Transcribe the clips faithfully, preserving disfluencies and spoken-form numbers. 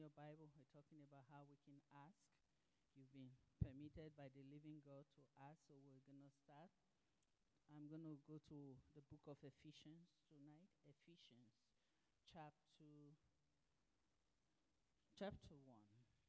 your Bible, we're talking about how we can ask. You've been permitted by the living God to ask, so we're going to start. I'm going to go to the book of Ephesians tonight. Ephesians chapter, chapter one.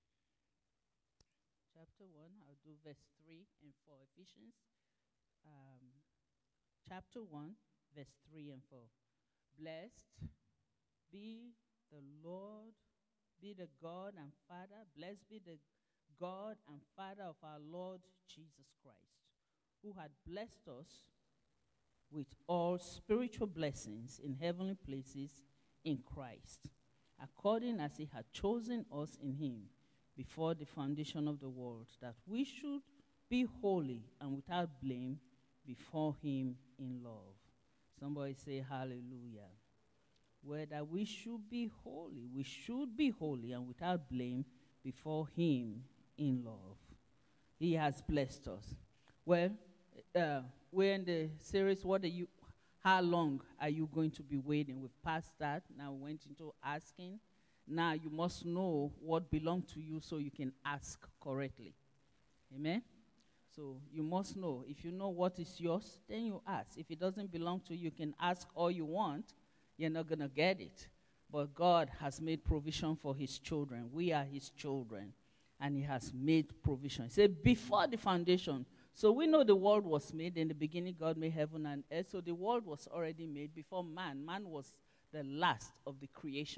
Chapter one, I'll do verse three and four. Ephesians um, chapter one, verse three and four. Blessed be the Lord, be the God and Father. Blessed be the God and Father of our Lord Jesus Christ, who had blessed us with all spiritual blessings in heavenly places in Christ, according as he had chosen us in him before the foundation of the world, that we should be holy and without blame before him in love. Somebody say hallelujah. Whether we should be holy, we should be holy and without blame before him in love. He has blessed us. Well, uh, we're in the series, what are you, how long are you going to be waiting? We've passed that. Now we went into asking. Now you must know what belongs to you so you can ask correctly. Amen? So you must know. If you know what is yours, then you ask. If it doesn't belong to you, you can ask all you want. You're not going to get it. But God has made provision for his children. We are his children. And he has made provision. He said, before the foundation. So we know the world was made. In the beginning, God made heaven and earth. So the world was already made before man. Man was the last of the creation.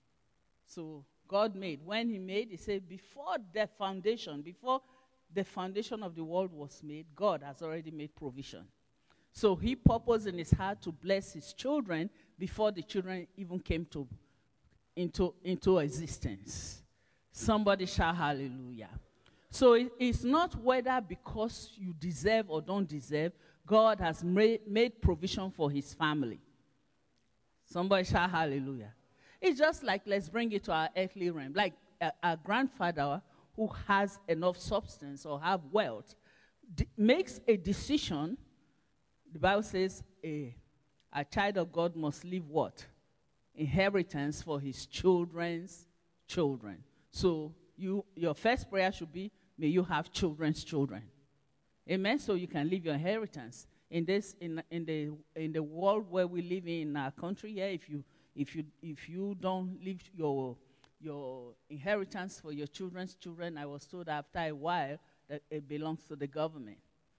So God made. When he made, he said, before the foundation, before the foundation of the world was made, God has already made provision. So he purposed in his heart to bless his children before the children even came to into, into existence. Somebody shout hallelujah. So it, it's not whether because you deserve or don't deserve, God has made, made provision for his family. Somebody shout hallelujah. It's just like, let's bring it to our earthly realm. Like a, a grandfather who has enough substance or have wealth d- makes a decision. The Bible says a, a child of God must leave what? Inheritance for his children's children. So you, your first prayer should be, may you have children's children. Amen? So you can leave your inheritance. In this, in, in the in the world where we live in our country, yeah, if you if you if you don't leave your your inheritance for your children's children, I was told after a while that it belongs to the government.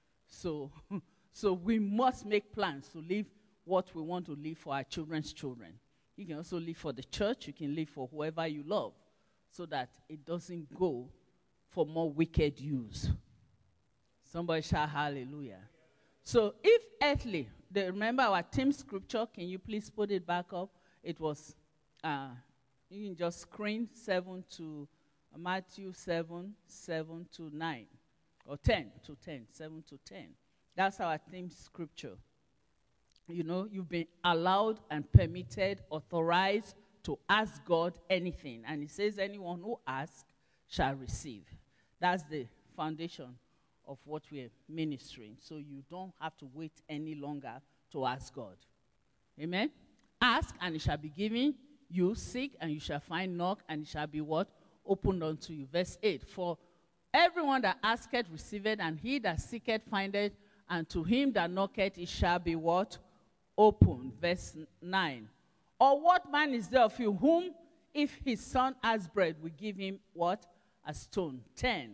So So we must make plans to leave what we want to leave for our children's children. You can also leave for the church. You can leave for whoever you love so that it doesn't go for more wicked use. Somebody shout hallelujah. So if earthly, the, remember our theme scripture, can you please put it back up? It was, uh, you can just screen seven to uh, Matthew seven, seven to nine, or ten to ten, seven to ten. That's our theme scripture. You know, you've been allowed and permitted, authorized to ask God anything. And it says anyone who asks shall receive. That's the foundation of what we're ministering. So you don't have to wait any longer to ask God. Amen? Ask and it shall be given you. Seek and you shall find. Knock and it shall be what? Opened unto you. Verse eight. For everyone that asketh receiveth, and he that seeketh findeth, and to him that knocketh it shall be what? Open. Verse nine. Or what man is there of you whom, if his son has bread, we give him what? A stone. ten.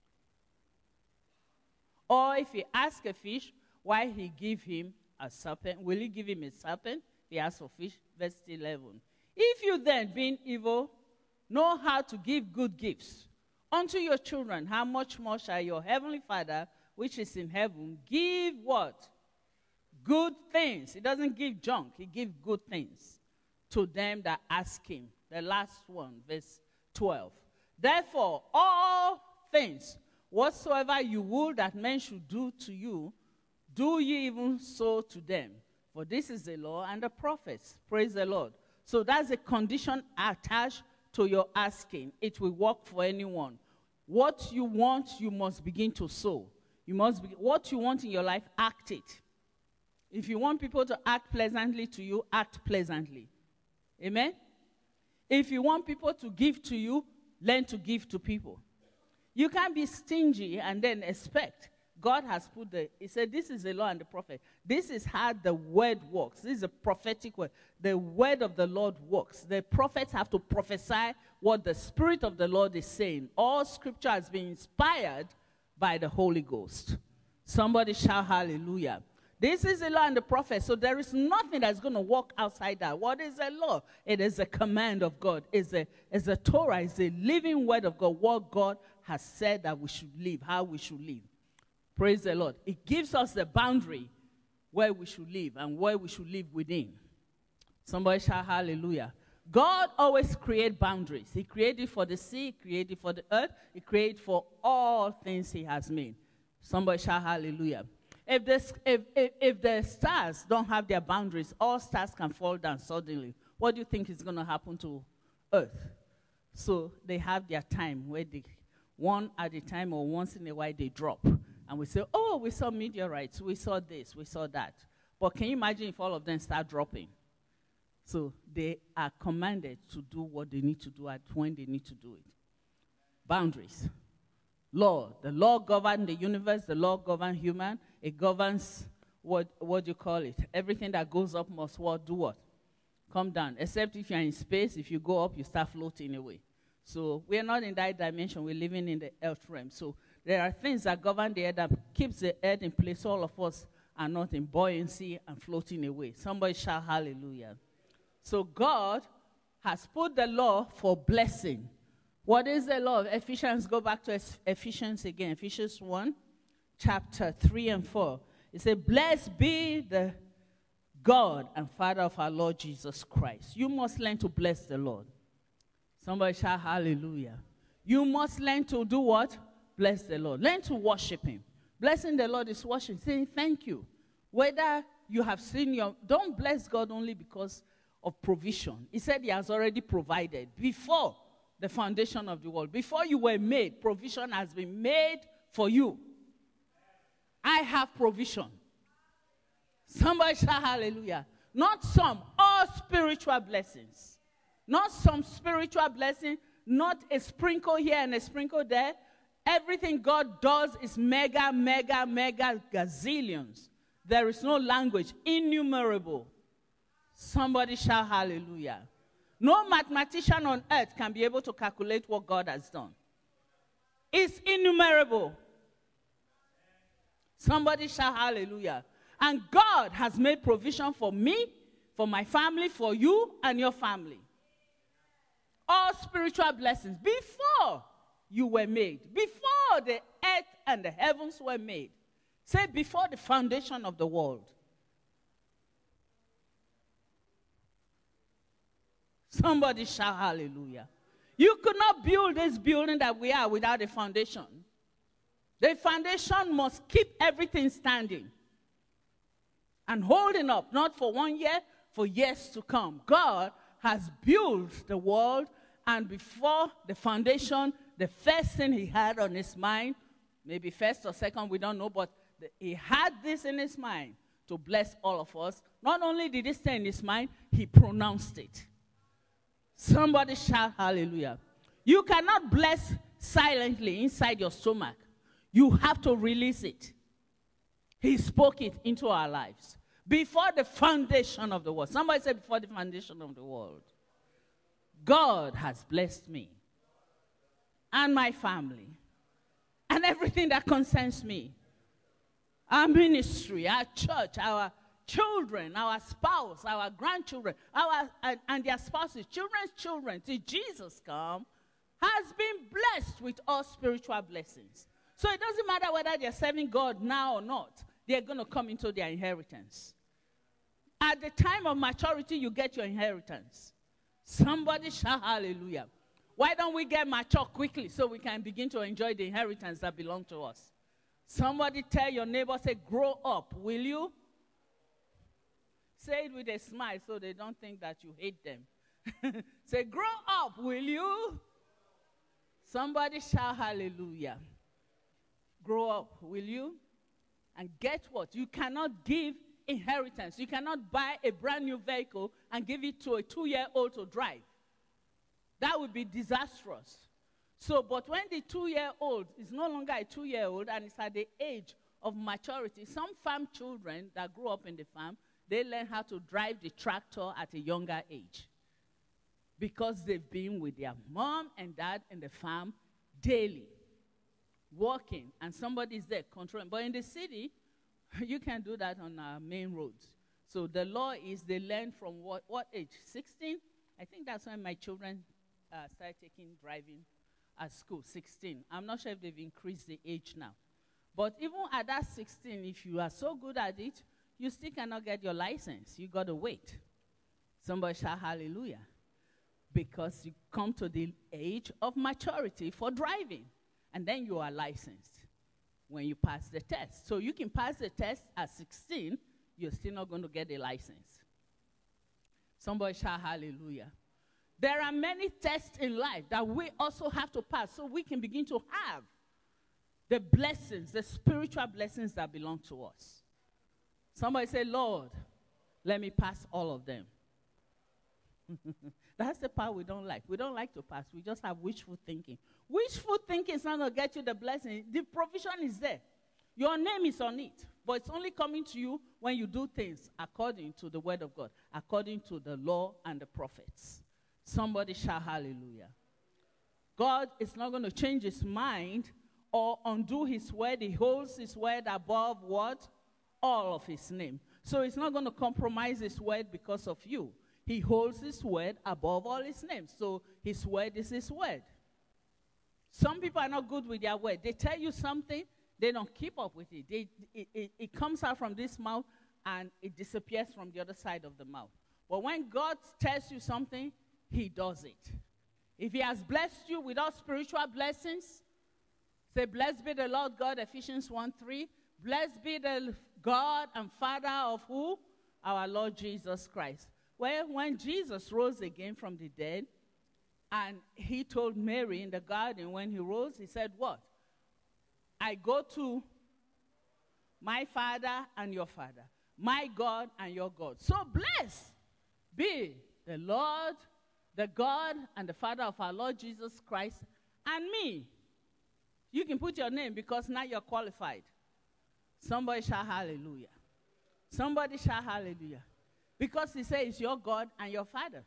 Or if he ask a fish, why he give him a serpent? Will he give him a serpent? He asks for fish. Verse eleven. If you then, being evil, know how to give good gifts unto your children, how much more shall your heavenly Father, which is in heaven, give what? Good things. He doesn't give junk. He gives good things to them that ask him. The last one, verse twelve. Therefore, all things, whatsoever you would that men should do to you, do ye even so to them. For this is the law and the prophets. Praise the Lord. So that's a condition attached to your asking. It will work for anyone. What you want, you must begin to sow. You must be, what you want in your life, act it. If you want people to act pleasantly to you, act pleasantly. Amen? If you want people to give to you, learn to give to people. You can't be stingy and then expect. God has put the, he said, this is the law and the prophet. This is how the word works. This is a prophetic word. The word of the Lord works. The prophets have to prophesy what the Spirit of the Lord is saying. All scripture has been inspired by the Holy Ghost. Somebody shout hallelujah. This is the law and the prophet. So there is nothing that's going to walk outside that. What is the law? It is a command of God. It's a, it's a Torah. It's a living word of God. What God has said that we should live, how we should live. Praise the Lord. It gives us the boundary where we should live and where we should live within. Somebody shout hallelujah. God always creates boundaries. He created for the sea, He created for the earth, He created for all things He has made. Somebody shout hallelujah. If the, if, if, if the stars don't have their boundaries, all stars can fall down suddenly. What do you think is going to happen to earth? So they have their time where they, one at a time or once in a while they drop. And we say, oh, we saw meteorites, we saw this, we saw that. But can you imagine if all of them start dropping? So they are commanded to do what they need to do at when they need to do it. Boundaries. Law. The law governs the universe. The law governs human. It governs, what, what do you call it? Everything that goes up must what, do what? Come down. Except if you're in space, if you go up, you start floating away. So we're not in that dimension. We're living in the earth realm. So there are things that govern the earth that keeps the earth in place. All of us are not in buoyancy and floating away. Somebody shout hallelujah. So God has put the law for blessing. What is the law? Ephesians, go back to Ephesians again. Ephesians one, chapter three and four. It says, blessed be the God and Father of our Lord Jesus Christ. You must learn to bless the Lord. Somebody shout hallelujah. You must learn to do what? Bless the Lord. Learn to worship Him. Blessing the Lord is worship. Saying thank you. Whether you have seen your, don't bless God only because of provision. He said He has already provided before the foundation of the world. Before you were made, provision has been made for you. I have provision. Somebody shout hallelujah. Not some, all spiritual blessings. Not some spiritual blessing, not a sprinkle here and a sprinkle there. Everything God does is mega, mega, mega gazillions. There is no language, innumerable. Somebody shout hallelujah. No mathematician on earth can be able to calculate what God has done. It's innumerable. Somebody shout hallelujah. And God has made provision for me, for my family, for you and your family. All spiritual blessings before you were made. Before the earth and the heavens were made. Say before the foundation of the world. Somebody shout hallelujah. You could not build this building that we are without a foundation. The foundation must keep everything standing and holding up, not for one year, for years to come. God has built the world, and before the foundation, the first thing He had on His mind, maybe first or second, we don't know, but the, He had this in His mind to bless all of us. Not only did He stay in His mind, He pronounced it. Somebody shout hallelujah. You cannot bless silently inside your stomach. You have to release it. He spoke it into our lives. Before the foundation of the world. Somebody said before the foundation of the world. God has blessed me and my family and everything that concerns me. Our ministry, our church, our children, our spouse, our grandchildren, our and, and their spouses, children's children, till Jesus come, has been blessed with all spiritual blessings. So it doesn't matter whether they're serving God now or not. They're going to come into their inheritance. At the time of maturity, you get your inheritance. Somebody shout hallelujah. Why don't we get mature quickly so we can begin to enjoy the inheritance that belongs to us? Somebody tell your neighbor, say, grow up, will you? Say it with a smile so they don't think that you hate them. Say, grow up, will you? Somebody shout hallelujah. Grow up, will you? And get what? You cannot give inheritance. You cannot buy a brand new vehicle and give it to a two-year-old to drive. That would be disastrous. So, but when the two-year-old is no longer a two-year-old and is at the age of maturity, some farm children that grew up in the farm, they learn how to drive the tractor at a younger age because they've been with their mom and dad in the farm daily, working, and somebody is there controlling. But in the city, you can do that on our main roads. So the law is they learn from what, what age? sixteen? I think that's when my children uh, started taking driving at school, sixteen. I'm not sure if they've increased the age now. But even at that sixteen, if you are so good at it, you still cannot get your license. You got to wait. Somebody shout hallelujah. Because you come to the age of maturity for driving. And then you are licensed when you pass the test. So you can pass the test at sixteen, you're still not going to get a license. Somebody shout hallelujah. There are many tests in life that we also have to pass so we can begin to have the blessings, the spiritual blessings that belong to us. Somebody say, Lord, let me pass all of them. That's the part we don't like. We don't like to pass. We just have wishful thinking. Wishful thinking is not going to get you the blessing. The provision is there. Your name is on it. But it's only coming to you when you do things according to the word of God, according to the law and the prophets. Somebody shout hallelujah. God is not going to change his mind or undo his word. He holds his word above what? All of his name. So he's not going to compromise his word because of you. He holds his word above all his names. So his word is his word. Some people are not good with their word. They tell you something, they don't keep up with it. They, it, it. It comes out from this mouth and it disappears from the other side of the mouth. But when God tells you something, he does it. If he has blessed you with all spiritual blessings, say, blessed be the Lord God, Ephesians one three. Blessed be the God and Father of who? Our Lord Jesus Christ. Well, when Jesus rose again from the dead, and he told Mary in the garden when he rose, he said, what? I go to my Father and your Father, my God and your God. So blessed be the Lord, the God and the Father of our Lord Jesus Christ, and me. You can put your name because now you're qualified. Somebody shout hallelujah. Somebody shout hallelujah. Because he says it's your God and your Father.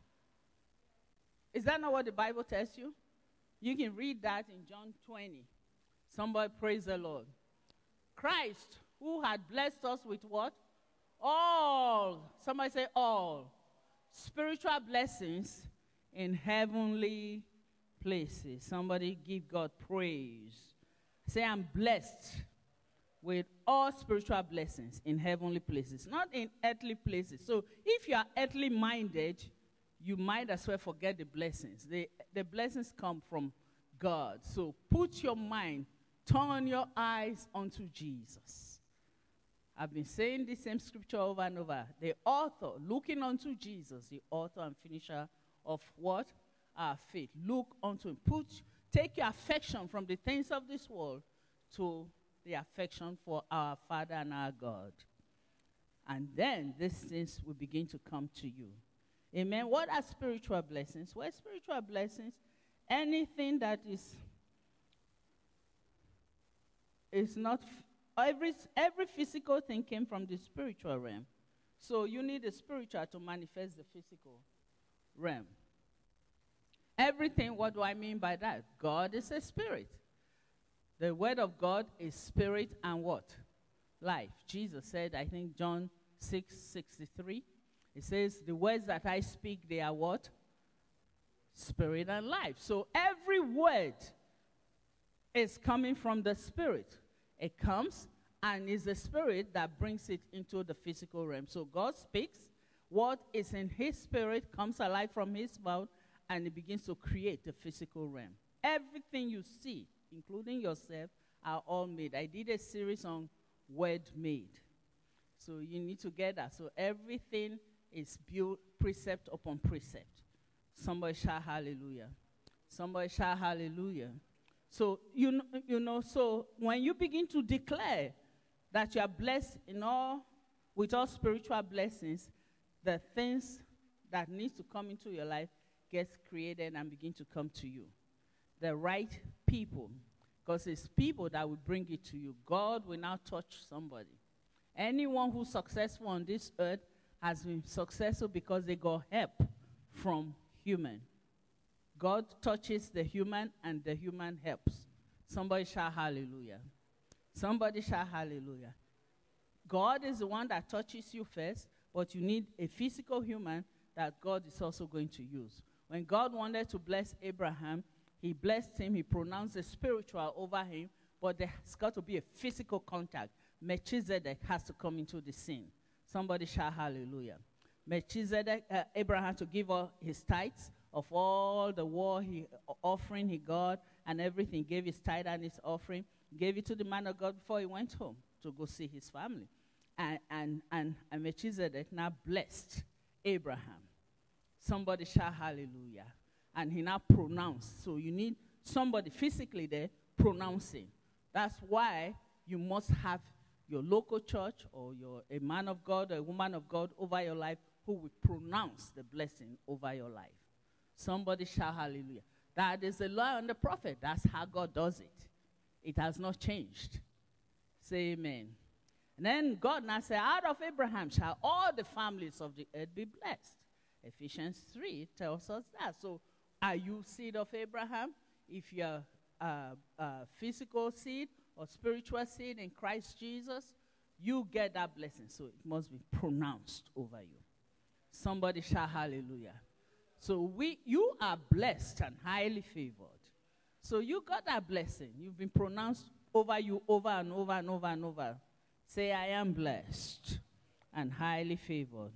Is that not what the Bible tells you? You can read that in John twenty. Somebody praise the Lord. Christ, who had blessed us with what? All. Somebody say all. Spiritual blessings in heavenly places. Somebody give God praise. Say, I'm blessed with all spiritual blessings in heavenly places, not in earthly places. So if you are earthly minded, you might as well forget the blessings. The, the blessings come from God. So put your mind, turn your eyes onto Jesus. I've been saying the same scripture over and over. The author, looking unto Jesus, the author and finisher of what? Our faith. Look unto him. Put, take your affection from the things of this world to the affection for our Father and our God. And then these things will begin to come to you. Amen. What are spiritual blessings? Well, spiritual blessings, anything that is, is not, every, every physical thing came from the spiritual realm. So you need the spiritual to manifest the physical realm. Everything, what do I mean by that? God is a spirit. The word of God is spirit and what? Life. Jesus said, I think John six sixty-three, it says, the words that I speak, they are what? Spirit and life. So every word is coming from the spirit. It comes and is the spirit that brings it into the physical realm. So God speaks. What is in his spirit comes alive from his mouth and it begins to create the physical realm. Everything you see, including yourself, are all made. I did a series on word made. So you need to get that. So everything is built precept upon precept. Somebody shout hallelujah. Somebody shout hallelujah. So, you know, you know, so when you begin to declare that you are blessed in all, with all spiritual blessings, the things that need to come into your life gets created and begin to come to you. The right people. Because it's people that will bring it to you. God will now touch somebody. Anyone who's successful on this earth has been successful because they got help from human. God touches the human and the human helps. Somebody shout hallelujah. Somebody shout hallelujah. God is the one that touches you first, but you need a physical human that God is also going to use. When God wanted to bless Abraham, he blessed him, he pronounced the spiritual over him, but there's got to be a physical contact. Melchizedek has to come into the scene. Somebody shout hallelujah. Melchizedek, uh, Abraham to give all his tithes of all the war he, offering he got and everything, gave his tithe and his offering, gave it to the man of God before he went home to go see his family. And, and, and, and Melchizedek now blessed Abraham. Somebody shout hallelujah. And he now pronounced. So you need somebody physically there pronouncing. That's why you must have your local church or your a man of God or a woman of God over your life who will pronounce the blessing over your life. Somebody shout hallelujah. That is the law and the prophet. That's how God does it. It has not changed. Say amen. And then God now said, out of Abraham shall all the families of the earth be blessed. Ephesians three tells us that. So are you seed of Abraham? If you're uh, uh, physical seed or spiritual seed in Christ Jesus, you get that blessing. So it must be pronounced over you. Somebody shout hallelujah. So we, you are blessed and highly favored. So you got that blessing. You've been pronounced over you over and over and over and over. Say, I am blessed and highly favored.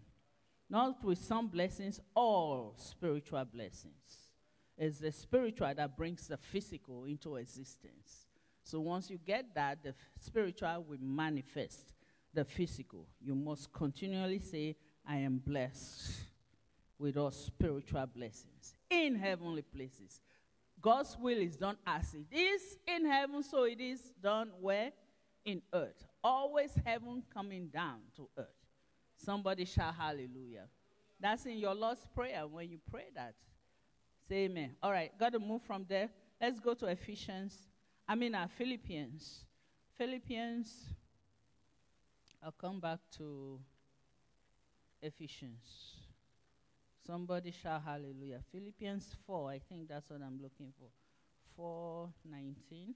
Not with some blessings, all spiritual blessings. It's the spiritual that brings the physical into existence. So once you get that, the spiritual will manifest the physical. You must continually say, I am blessed with all spiritual blessings in heavenly places. God's will is done as it is in heaven, so it is done where? In earth. Always heaven coming down to earth. Somebody shout hallelujah. That's in your Lord's Prayer when you pray that. Say amen. All right, got to move from there. Let's go to Ephesians. I mean, uh, Philippians. Philippians. I'll come back to Ephesians. Somebody shout hallelujah. Philippians four, I think that's what I'm looking for. four nineteen.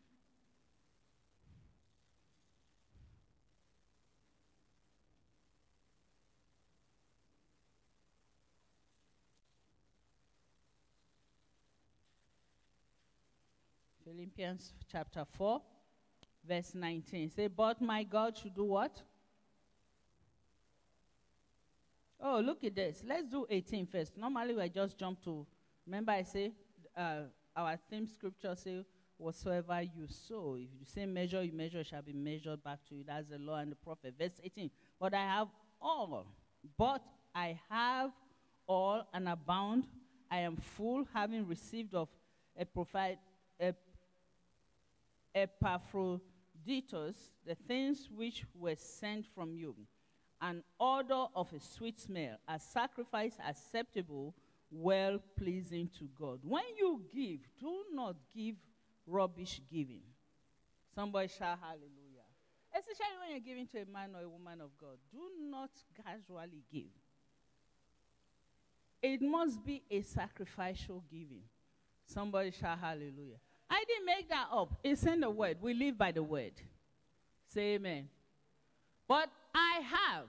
Philippians chapter four, verse nineteen. Say, but my God should do what? Oh, look at this. Let's do eighteen first. Normally, I just jump to, remember I say, uh, our theme scripture say, whatsoever you sow, if you say measure, you measure, shall be measured back to you. That's the law and the prophet. Verse eighteen. But I have all. But I have all and abound. I am full, having received of a prophet, a Epaphroditus, the things which were sent from you, an odor of a sweet smell, a sacrifice acceptable, well-pleasing to God. When you give, do not give rubbish giving. Somebody shout hallelujah. Especially when you're giving to a man or a woman of God, do not casually give. It must be a sacrificial giving. Somebody shout hallelujah. I didn't make that up. It's in the word. We live by the word. Say amen. But I have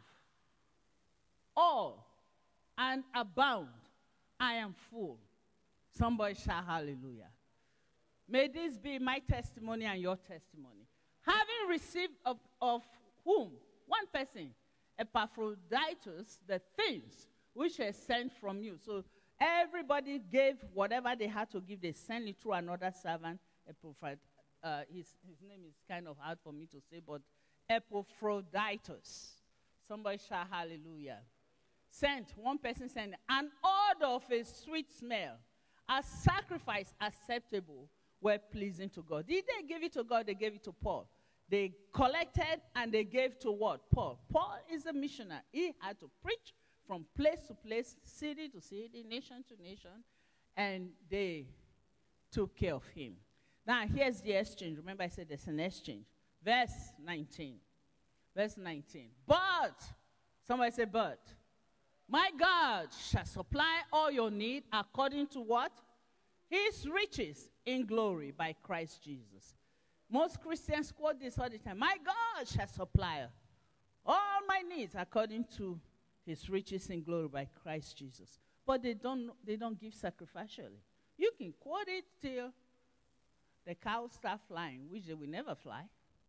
all and abound. I am full. Somebody shout hallelujah. May this be my testimony and your testimony. Having received of, of whom? One person. Epaphroditus, the things which were sent from you. So everybody gave whatever they had to give. They sent it through another servant, a prophet. Uh, his, his name is kind of hard for me to say, but Epaphroditus. Somebody shout hallelujah. Sent, one person sent an odor of a sweet smell, a sacrifice acceptable, were pleasing to God. Did they give it to God? They gave it to Paul. They collected and they gave to what? Paul. Paul is a missionary. He had to preach from place to place, city to city, nation to nation. and they took care of him. Now, here's the exchange. Remember I said there's an exchange. Verse nineteen. Verse nineteen. But, somebody say but. My God shall supply all your need according to what? His riches in glory by Christ Jesus. Most Christians quote this all the time. My God shall supply all my needs according to his riches in glory by Christ Jesus. But they don't, they don't give sacrificially. You can quote it till the cows start flying, which they will never fly.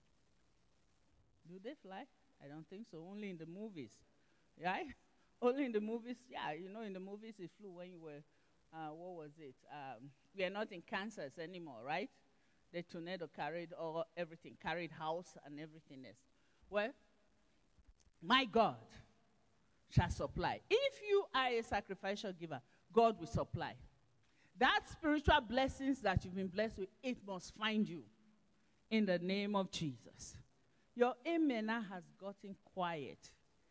Do they fly? I don't think so. Only in the movies. Right? Only in the movies. Yeah, you know, in the movies it flew when you were, uh, what was it? Um, we are not in Kansas anymore, right? The tornado carried all, everything, carried house and everything else. Well, my God shall supply. If you are a sacrificial giver, God will supply. That spiritual blessings that you've been blessed with, it must find you in the name of Jesus. Your amen now has gotten quiet.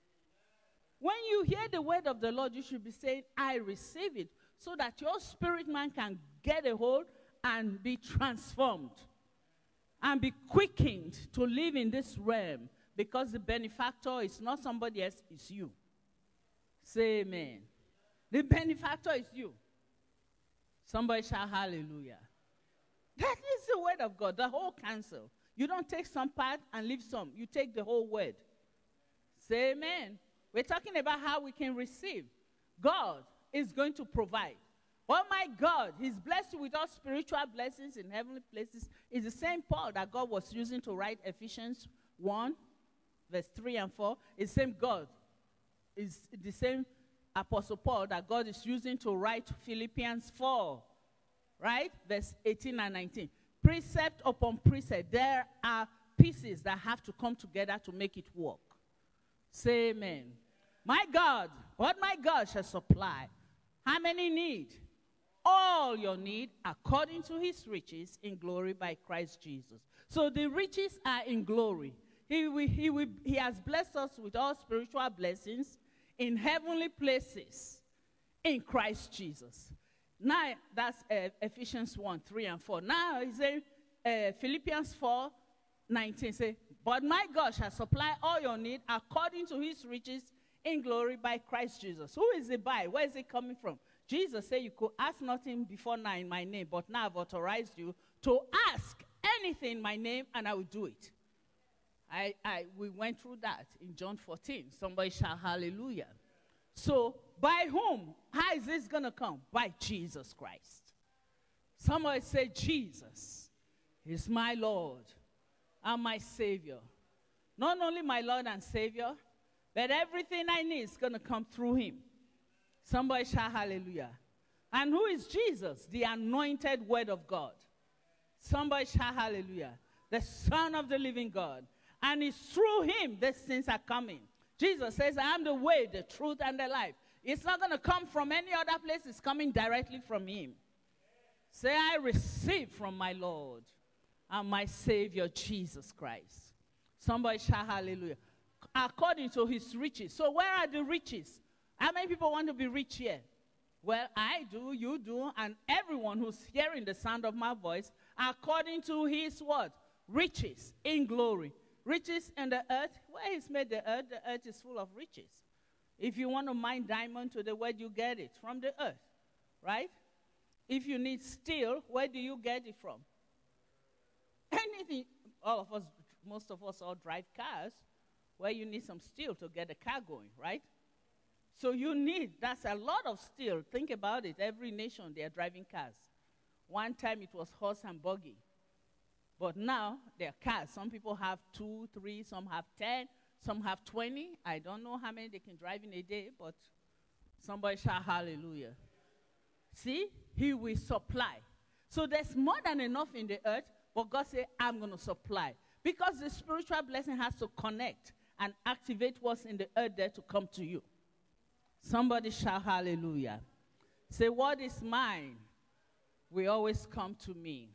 When you hear the word of the Lord, you should be saying, I receive it, so that your spirit man can get a hold and be transformed and be quickened to live in this realm, because the benefactor is not somebody else, it's you. Say amen. The benefactor is you. Somebody shout hallelujah. That is the word of God, the whole counsel. You don't take some part and leave some. You take the whole word. Say amen. We're talking about how we can receive. God is going to provide. Oh my God, he's blessed you with all spiritual blessings in heavenly places. It's the same Paul that God was using to write Ephesians one, verse three and four. It's the same God. It's the same Apostle Paul that God is using to write Philippians four, right? Verse eighteen and nineteen. Precept upon precept. There are pieces that have to come together to make it work. Say amen. My God, what my God shall supply. How many need? All your need according to his riches in glory by Christ Jesus. So the riches are in glory. He, will, he, will, he has blessed us with all spiritual blessings in heavenly places in Christ Jesus. Now, that's uh, Ephesians one, three and four. Now, he says, uh, Philippians four, nineteen, say, but my God shall supply all your need according to his riches in glory by Christ Jesus. Who is it by? Where is it coming from? Jesus said you could ask nothing before now in my name, but now I've authorized you to ask anything in my name, and I will do it. I, I, we went through that in John fourteen. Somebody shout hallelujah. So, by whom? How is this going to come? By Jesus Christ. Somebody say, Jesus is my Lord and my Savior. Not only my Lord and Savior, but everything I need is going to come through him. Somebody shout hallelujah. And who is Jesus? The anointed word of God. Somebody shout hallelujah. The Son of the living God. And it's through him these things are coming. Jesus says, I am the way, the truth, and the life. It's not going to come from any other place. It's coming directly from him. Say, I receive from my Lord and my Savior, Jesus Christ. Somebody shout hallelujah. According to his riches. So where are the riches? How many people want to be rich here? Well, I do, you do, and everyone who's hearing the sound of my voice, according to his what? Riches in glory. Riches in the earth. Where he's made the earth, the earth is full of riches. If you want to mine diamond today, where do you get it? From the earth, right? If you need steel, where do you get it from? Anything. All of us, most of us all drive cars, where you need some steel to get the car going, right? So you need, that's a lot of steel. Think about it. Every nation, they are driving cars. One time it was horse and buggy. But now they're cars. Some people have two, three, some have ten, some have twenty. I don't know how many they can drive in a day, but somebody shout hallelujah. See, he will supply. So there's more than enough in the earth, but God said, I'm going to supply. Because the spiritual blessing has to connect and activate what's in the earth there to come to you. Somebody shout hallelujah. Say, what is mine will always come to me.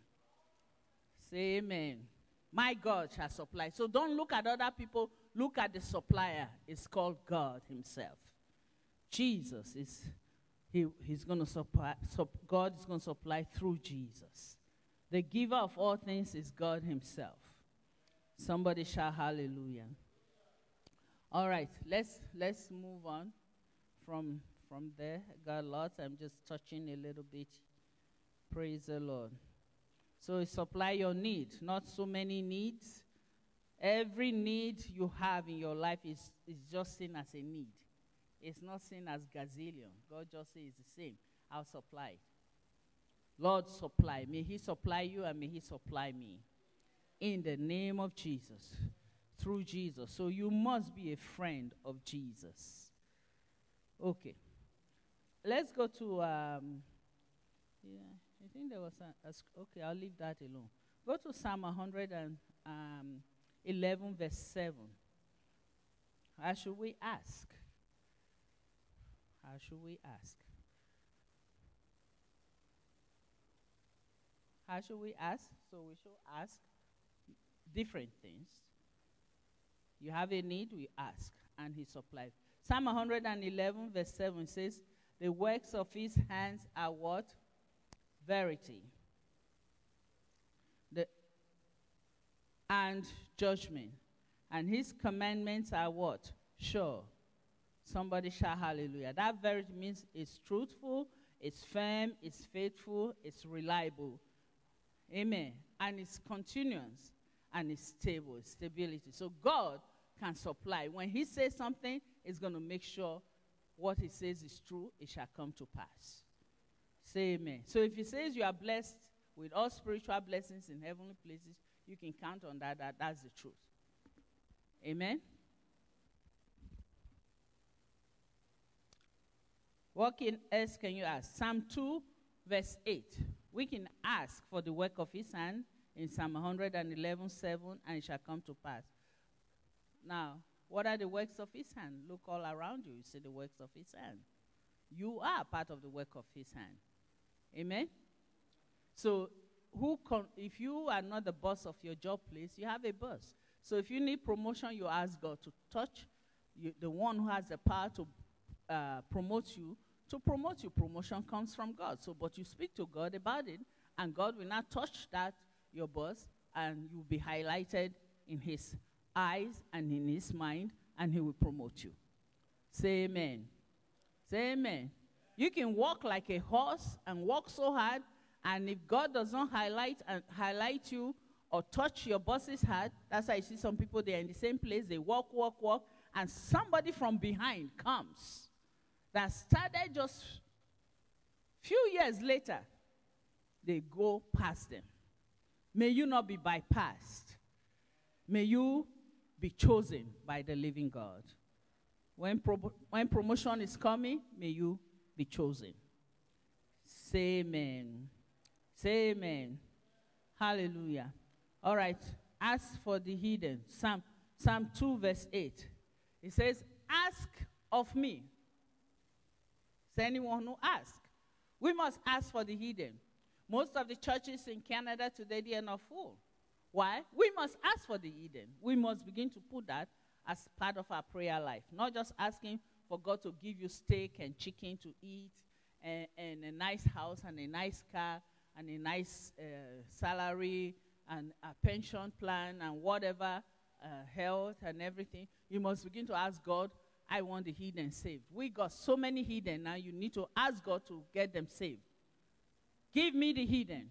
Say amen. My God shall supply. So don't look at other people. Look at the supplier. It's called God himself. Jesus is he, he's going to supply, sup, God is going to supply through Jesus. The giver of all things is God himself. Somebody shout hallelujah. All right, let's let's move on from from there. I got lots. I'm just touching a little bit. Praise the Lord. So it supply your need, not so many needs. Every need you have in your life is, is just seen as a need. It's not seen as gazillion. God just says it's the same. I'll supply it. Lord, supply. May he supply you and may he supply me. In the name of Jesus. Through Jesus. So you must be a friend of Jesus. Okay. Let's go to, um, yeah, I think there was a, a, okay, I'll leave that alone. Go to Psalm one hundred eleven, verse seven. How should we ask? How should we ask? How should we ask? So we should ask different things. You have a need, we ask, and he supplies. Psalm one hundred eleven, verse seven says, the works of his hands are what? Verity. The, and judgment. And his commandments are what? Sure. Somebody shout hallelujah. That verity means it's truthful, it's firm, it's faithful, it's reliable. Amen. And it's continuous and it's stable, it's stability. So God can supply. When he says something, he's going to make sure what he says is true, it shall come to pass. Say amen. So if he says you are blessed with all spiritual blessings in heavenly places, you can count on that, that that's the truth. Amen. What can, else can you ask? Psalm two, verse eight. We can ask for the work of his hand in Psalm one hundred eleven, seven, and it shall come to pass. Now, what are the works of his hand? Look all around you. You see the works of his hand. You are part of the work of his hand. Amen? So, who con- if you are not the boss of your job place, you have a boss. So, if you need promotion, you ask God to touch you, the one who has the power to uh, promote you. To promote you, promotion comes from God. So, but you speak to God about it, and God will not touch that, your boss, and you'll be highlighted in his eyes and in his mind, and he will promote you. Say amen. Say amen. You can walk like a horse and walk so hard, and if God does not highlight and highlight you or touch your boss's heart, that's why you see some people, they're in the same place, they walk, walk, walk, and somebody from behind comes that started just few years later, they go past them. May you not be bypassed. May you be chosen by the living God. When, pro- when promotion is coming, may you be chosen. Say amen. Say amen. Hallelujah. All right. Ask for the hidden. Psalm, Psalm two, verse eight. It says, ask of me. Is anyone who asks? We must ask for the hidden. Most of the churches in Canada today, they are not full. Why? We must ask for the hidden. We must begin to put that as part of our prayer life. Not just asking for God to give you steak and chicken to eat and, and a nice house and a nice car and a nice uh, salary and a pension plan and whatever, uh, health and everything. You must begin to ask God, I want the hidden saved. We got so many hidden now. You need to ask God to get them saved. Give me the hidden.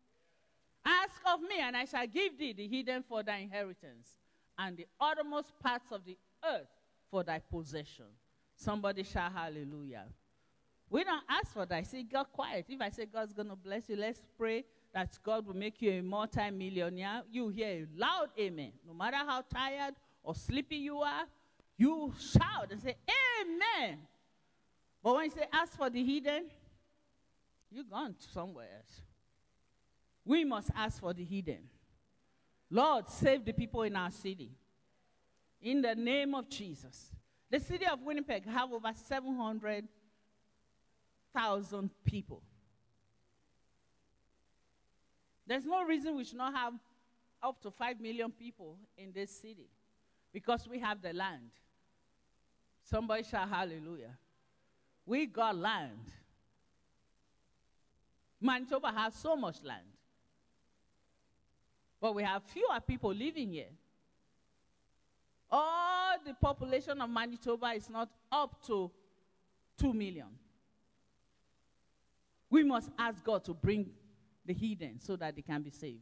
Ask of me, and I shall give thee the hidden for thy inheritance, and the uttermost parts of the earth for thy possession. Somebody shout hallelujah. We don't ask for that. See, God quiet. If I say God's going to bless you, let's pray that God will make you a multi-millionaire. You hear a loud amen. No matter how tired or sleepy you are, you shout and say, amen. But when you say ask for the hidden, you're gone somewhere else. We must ask for the hidden. Lord, save the people in our city. In the name of Jesus. The city of Winnipeg have over seven hundred thousand people. There's no reason we should not have up to five million people in this city because we have the land. Somebody shout hallelujah. We got land. Manitoba has so much land. But we have fewer people living here. All the population of Manitoba is not up to two million. We must ask God to bring the heathen so that they can be saved.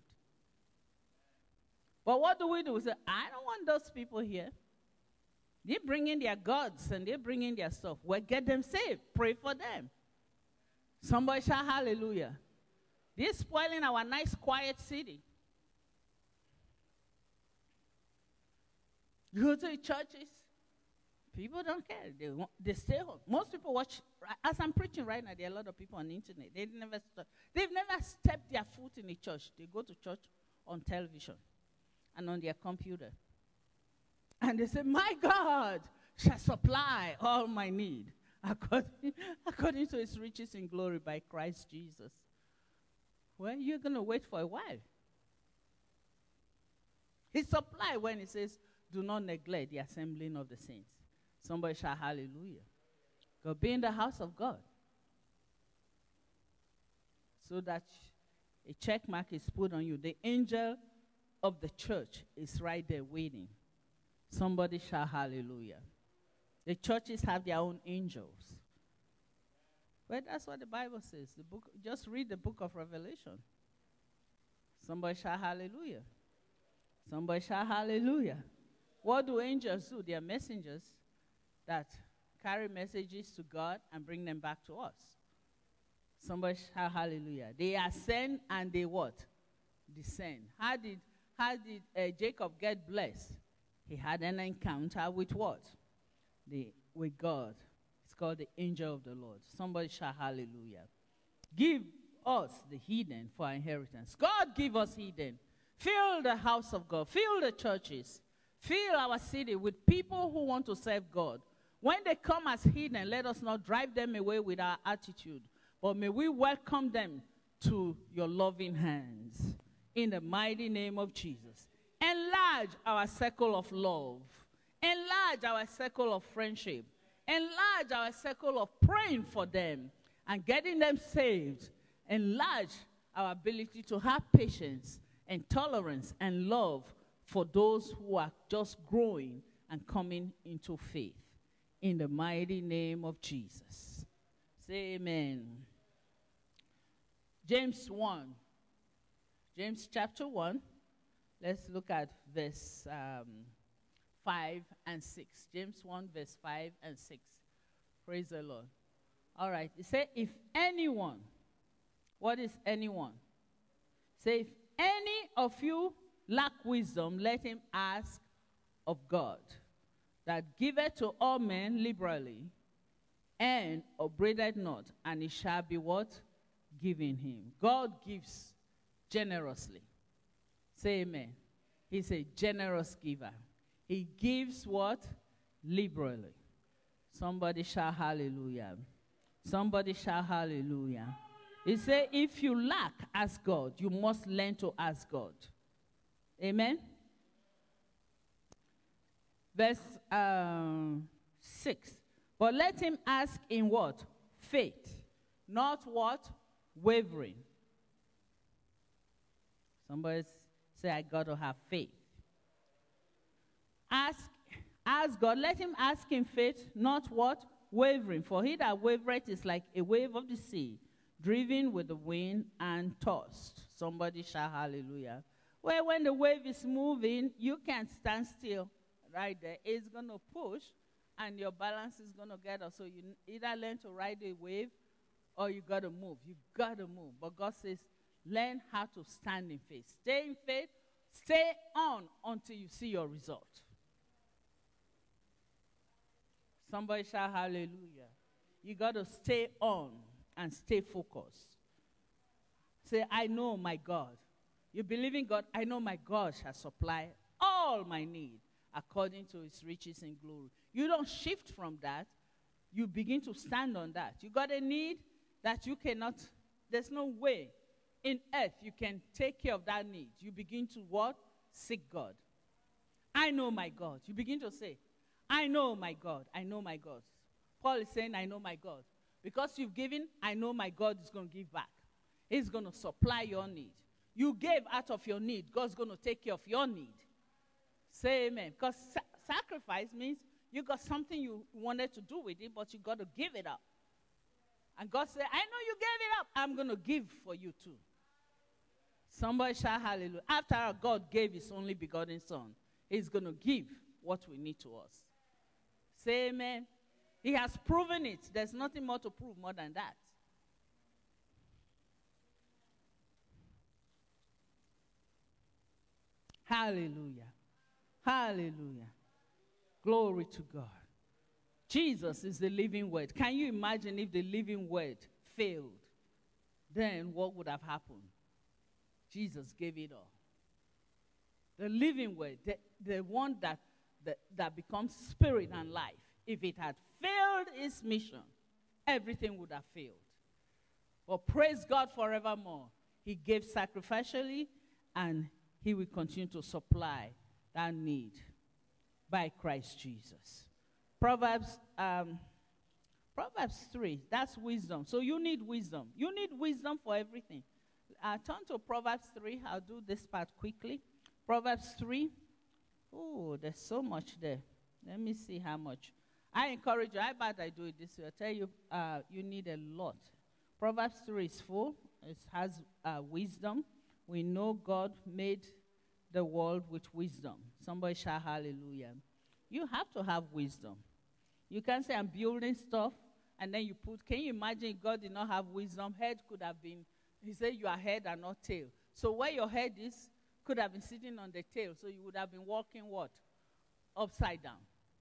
But what do we do? We say, I don't want those people here. They bring in their gods and they bring in their stuff. Well, get them saved. Pray for them. Somebody shout hallelujah. They're spoiling our nice, quiet city. You go to the churches, people don't care. They, want, they stay home. Most people watch, as I'm preaching right now, there are a lot of people on the internet. They never stop. They've never stepped their foot in the church. They go to church on television and on their computer. And they say, my God shall supply all my need according, according to his riches in glory by Christ Jesus. Well, you're going to wait for a while. He supply when he says, do not neglect the assembling of the saints. Somebody shout hallelujah. Go be in the house of God. So that a check mark is put on you. The angel of the church is right there waiting. Somebody shout hallelujah. The churches have their own angels. Well, that's what the Bible says. The book, just read the book of Revelation. Somebody shout hallelujah. Somebody shout hallelujah. What do angels do? They are messengers that carry messages to God and bring them back to us. Somebody shout hallelujah. They ascend and they what? Descend. How did, how did uh, Jacob get blessed? He had an encounter with what? The, with God. It's called the angel of the Lord. Somebody shout hallelujah. Give us the heathen for our inheritance. God give us heathen. Fill the house of God. Fill the churches. Fill our city with people who want to serve God. When they come as heathen, let us not drive them away with our attitude, but may we welcome them to your loving hands. In the mighty name of Jesus. Enlarge our circle of love. Enlarge our circle of friendship. Enlarge our circle of praying for them and getting them saved. Enlarge our ability to have patience and tolerance and love for those who are just growing and coming into faith. In the mighty name of Jesus. Say amen. James one. James chapter one. Let's look at verse um, five and six. James one, verse five and six. Praise the Lord. All right. It says, if anyone, what is anyone? Say, if any of you lack wisdom, let him ask of God, that giveth to all men liberally, and upbraideth not, and it shall be what? Given him. God gives generously. Say amen. He's a generous giver. He gives what? Liberally. Somebody shout hallelujah. Somebody shout hallelujah. He said, if you lack, ask God. You must learn to ask God. Amen. Verse um, six. But let him ask in what? Faith. Not what? Wavering. Somebody say, I got to have faith. Ask, ask God. Let him ask in faith, not what? Wavering. For he that wavereth is like a wave of the sea, driven with the wind and tossed. Somebody shout hallelujah. Well, when the wave is moving, you can't stand still right there. It's going to push, and your balance is going to get us. So you either learn to ride the wave, or you got to move. You got to move. But God says, learn how to stand in faith. Stay in faith. Stay on until you see your result. Somebody shout hallelujah. You got to stay on and stay focused. Say, I know my God. You believe in God, I know my God shall supply all my need according to his riches in glory. You don't shift from that. You begin to stand on that. You got a need that you cannot, there's no way in earth you can take care of that need. You begin to what? Seek God. I know my God. You begin to say, I know my God. I know my God. Paul is saying, I know my God. Because you've given, I know my God is going to give back. He's going to supply your need. You gave out of your need. God's going to take care of your need. Say amen. Because sa- sacrifice means you got something you wanted to do with it, but you got to give it up. And God said, I know you gave it up. I'm going to give for you too. Somebody shout hallelujah. After God gave his only begotten son, he's going to give what we need to us. Say amen. He has proven it. There's nothing more to prove more than that. Hallelujah. Hallelujah. Glory to God. Jesus is the living word. Can you imagine if the living word failed? Then what would have happened? Jesus gave it all. The living word, the, the one that, that, that becomes spirit and life. If it had failed its mission, everything would have failed. But praise God forevermore. He gave sacrificially, and he will continue to supply that need by Christ Jesus. Proverbs, um, Proverbs three, that's wisdom. So you need wisdom. You need wisdom for everything. Uh, turn to Proverbs three. I'll do this part quickly. Proverbs three. Oh, there's so much there. Let me see how much. I encourage you. How about I do it this way? I tell you, uh, you need a lot. Proverbs three is full. It has uh, wisdom. We know God made the world with wisdom. Somebody shout hallelujah. You have to have wisdom. You can't say I'm building stuff and then you put, can you imagine God did not have wisdom? Head could have been, he said you are head and not tail. So where your head is could have been sitting on the tail. So you would have been walking what? Upside down.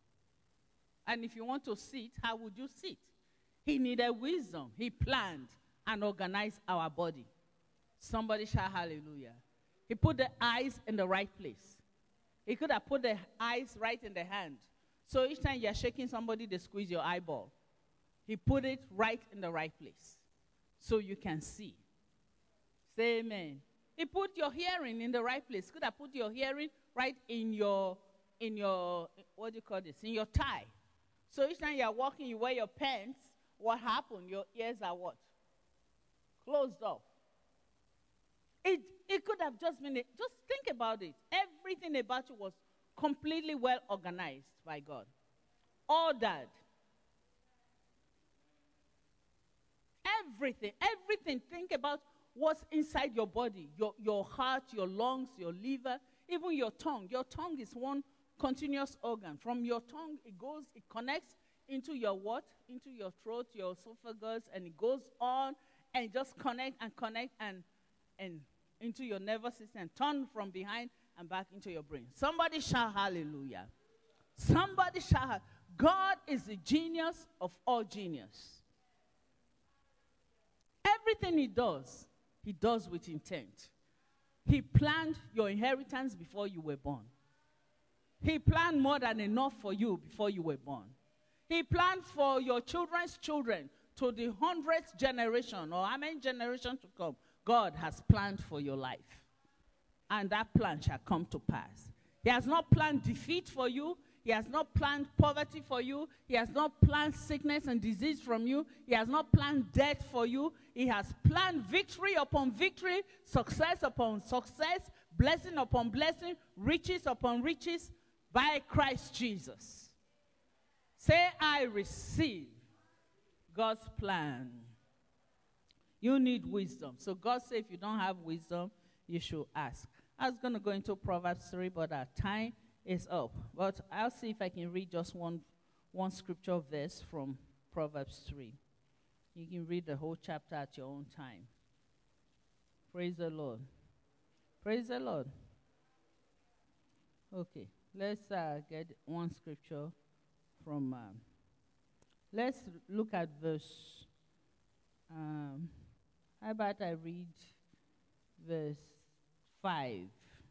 And if you want to sit, how would you sit? He needed wisdom. He planned and organized our body. Somebody shout hallelujah. He put the eyes in the right place. He could have put the eyes right in the hand. So each time you're shaking somebody, they squeeze your eyeball. He put it right in the right place so you can see. Say amen. He put your hearing in the right place. Could have put your hearing right in your, in your, what do you call this, in your thigh. So each time you're walking, you wear your pants, what happened? Your ears are what? Closed off. It, it could have just been, a, just think about it. Everything about you was completely well organized by God. Ordered. Everything, everything. Think about what's inside your body. Your, your heart, your lungs, your liver, even your tongue. Your tongue is one continuous organ. From your tongue, it goes, it connects into your what? Into your throat, your esophagus, and it goes on and just connect and connect and, and into your nervous system, turn from behind and back into your brain. Somebody shout hallelujah. Somebody shout. God is the genius of all genius. Everything he does, he does with intent. He planned your inheritance before you were born. He planned more than enough for you before you were born. He planned for your children's children to the hundredth generation, or how many generations to come. God has planned for your life. And that plan shall come to pass. He has not planned defeat for you. He has not planned poverty for you. He has not planned sickness and disease from you. He has not planned death for you. He has planned victory upon victory, success upon success, blessing upon blessing, riches upon riches by Christ Jesus. Say, I receive God's plan. You need wisdom. So God said if you don't have wisdom, you should ask. I was going to go into Proverbs three, but our time is up. But I'll see if I can read just one, one scripture verse from Proverbs three. You can read the whole chapter at your own time. Praise the Lord. Praise the Lord. Okay, let's uh, get one scripture from, um, let's look at verse, um, how about I read verse five.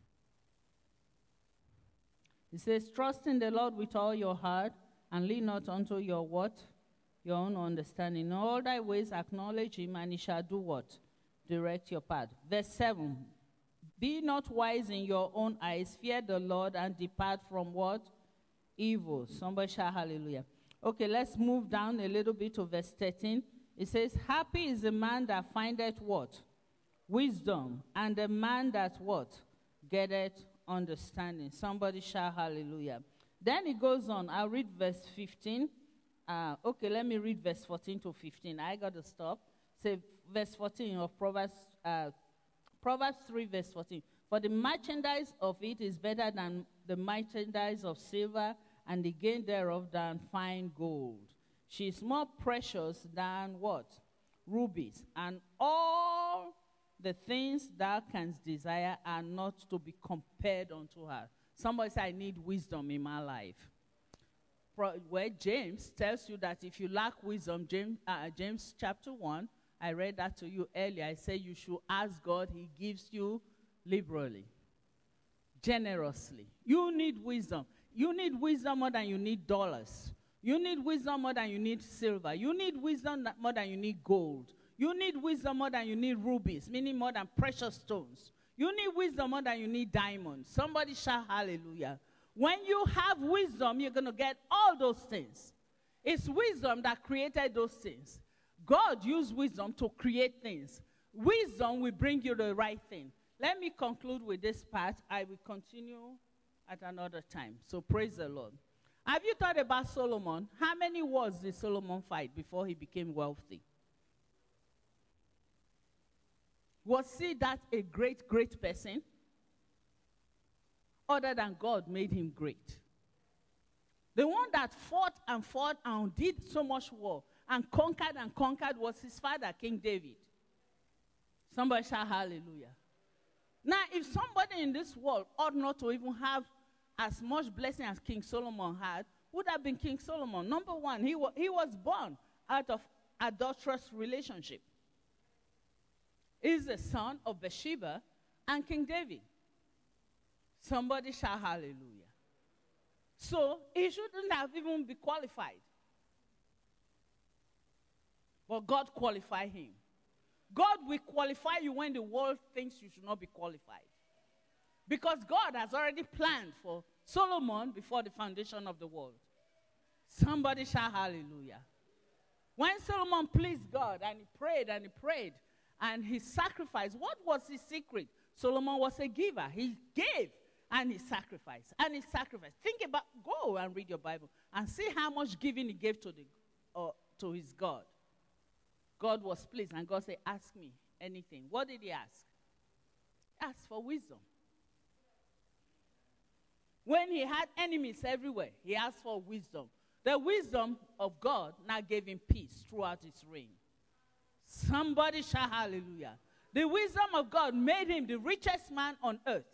It says, trust in the Lord with all your heart and lean not unto your what? Your own understanding. In all thy ways acknowledge him, and he shall do what? Direct your path. Verse seven. Be not wise in your own eyes. Fear the Lord and depart from what? Evil. Somebody shout hallelujah. Okay, let's move down a little bit to verse thirteen. It says, happy is the man that findeth what? wisdom, and the man that what? Getteth understanding. Somebody shout hallelujah. Then it goes on. I'll read verse fifteen. Uh, okay, let me read verse fourteen to fifteen. I got to stop. Say verse fourteen of Proverbs, uh, Proverbs three, verse fourteen. For the merchandise of it is better than the merchandise of silver, and the gain thereof than fine gold. She is more precious than what? Rubies. And all the things thou canst desire are not to be compared unto her. Somebody say, I need wisdom in my life. Pro- where James tells you that if you lack wisdom, James, uh, James chapter one, I read that to you earlier. I say you should ask God. He gives you liberally, generously. You need wisdom. You need wisdom more than you need dollars. You need wisdom more than you need silver. You need wisdom more than you need gold. You need wisdom more than you need rubies, meaning more than precious stones. You need wisdom more than you need diamonds. Somebody shout hallelujah. When you have wisdom, you're going to get all those things. It's wisdom that created those things. God used wisdom to create things. Wisdom will bring you the right thing. Let me conclude with this part. I will continue at another time. So praise the Lord. Have you thought about Solomon? How many wars did Solomon fight before he became wealthy? Was he that a great, great person? Other than God made him great. The one that fought and fought and did so much war and conquered and conquered was his father, King David. Somebody shout hallelujah. Now, if somebody in this world ought not to even have as much blessing as King Solomon had, would have been King Solomon. Number one, he, wa- he was born out of adulterous relationship. He's the son of Bathsheba and King David. Somebody shout hallelujah. So he shouldn't have even been qualified. But God qualified him. God will qualify you when the world thinks you should not be qualified. Because God has already planned for Solomon before the foundation of the world. Somebody shout hallelujah. When Solomon pleased God and he prayed and he prayed and he sacrificed, what was his secret? Solomon was a giver. He gave and he sacrificed. And he sacrificed. Think about, go and read your Bible and see how much giving he gave to, the, uh, to his God. God was pleased and God said, ask me anything. What did he ask? He asked for wisdom. When he had enemies everywhere, he asked for wisdom. The wisdom of God now gave him peace throughout his reign. Somebody shout hallelujah. The wisdom of God made him the richest man on earth.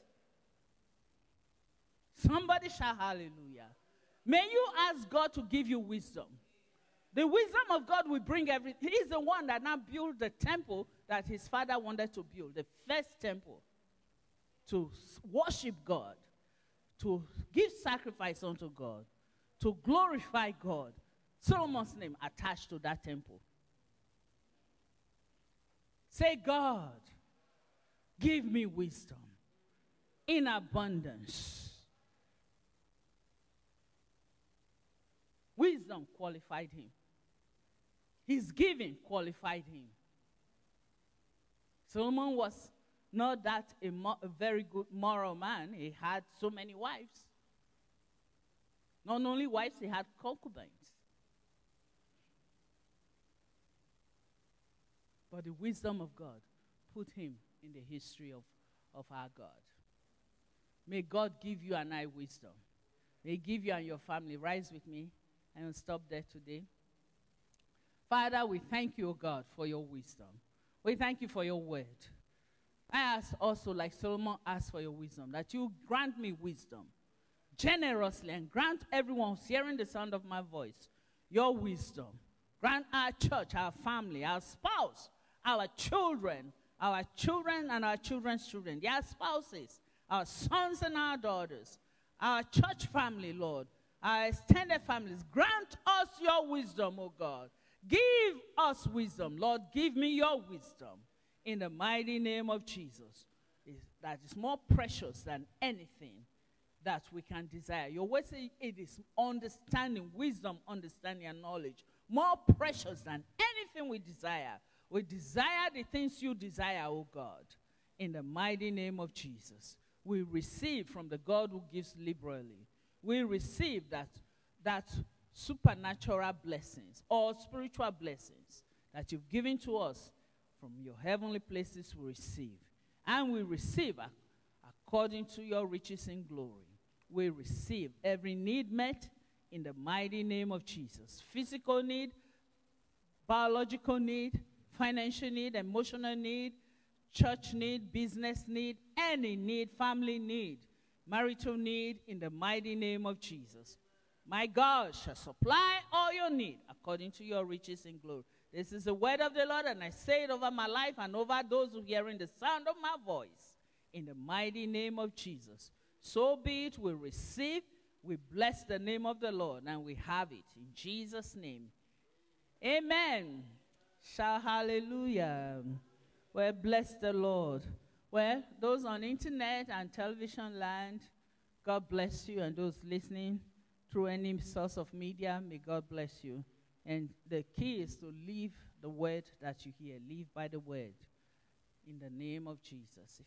Somebody shout hallelujah. May you ask God to give you wisdom. The wisdom of God will bring everything. He is the one that now built the temple that his father wanted to build, the first temple, to worship God, to give sacrifice unto God, to glorify God. Solomon's name attached to that temple. Say, God, give me wisdom in abundance. Wisdom qualified him. His giving qualified him. Solomon was not that a, mo- a very good moral man. He had so many wives. Not only wives, he had concubines. But the wisdom of God put him in the history of, of our God. May God give you and I wisdom. May he give you and your family. Rise with me. I will stop there today. Father, we thank you, O God, for your wisdom. We thank you for your word. I ask also, like Solomon asked for your wisdom, that you grant me wisdom generously and grant everyone who's hearing the sound of my voice your wisdom. Grant our church, our family, our spouse, our children, our children and our children's children, their spouses, our sons and our daughters, our church family, Lord, our extended families. Grant us your wisdom, O God. Give us wisdom. Lord, give me your wisdom in the mighty name of Jesus. That is more precious than anything that we can desire. Your word says it is understanding, wisdom, understanding, and knowledge. More precious than anything we desire. We desire the things you desire, O God. In the mighty name of Jesus, we receive from the God who gives liberally. We receive that, that supernatural blessings or spiritual blessings that you've given to us from your heavenly places. We receive. And we receive according to your riches in glory. We receive every need met in the mighty name of Jesus. Physical need, biological need, financial need, emotional need, church need, business need, any need, family need, marital need, in the mighty name of Jesus. My God shall supply all your need according to your riches in glory. This is the word of the Lord, and I say it over my life and over those who hear in the sound of my voice. In the mighty name of Jesus. So be it, we receive, we bless the name of the Lord, and we have it in Jesus' name. Amen. Shout hallelujah. Well, bless the Lord. Well, those on internet and television land, God bless you, and those listening through any source of media, may God bless you. And the key is to live the word that you hear. Live by the word. In the name of Jesus. If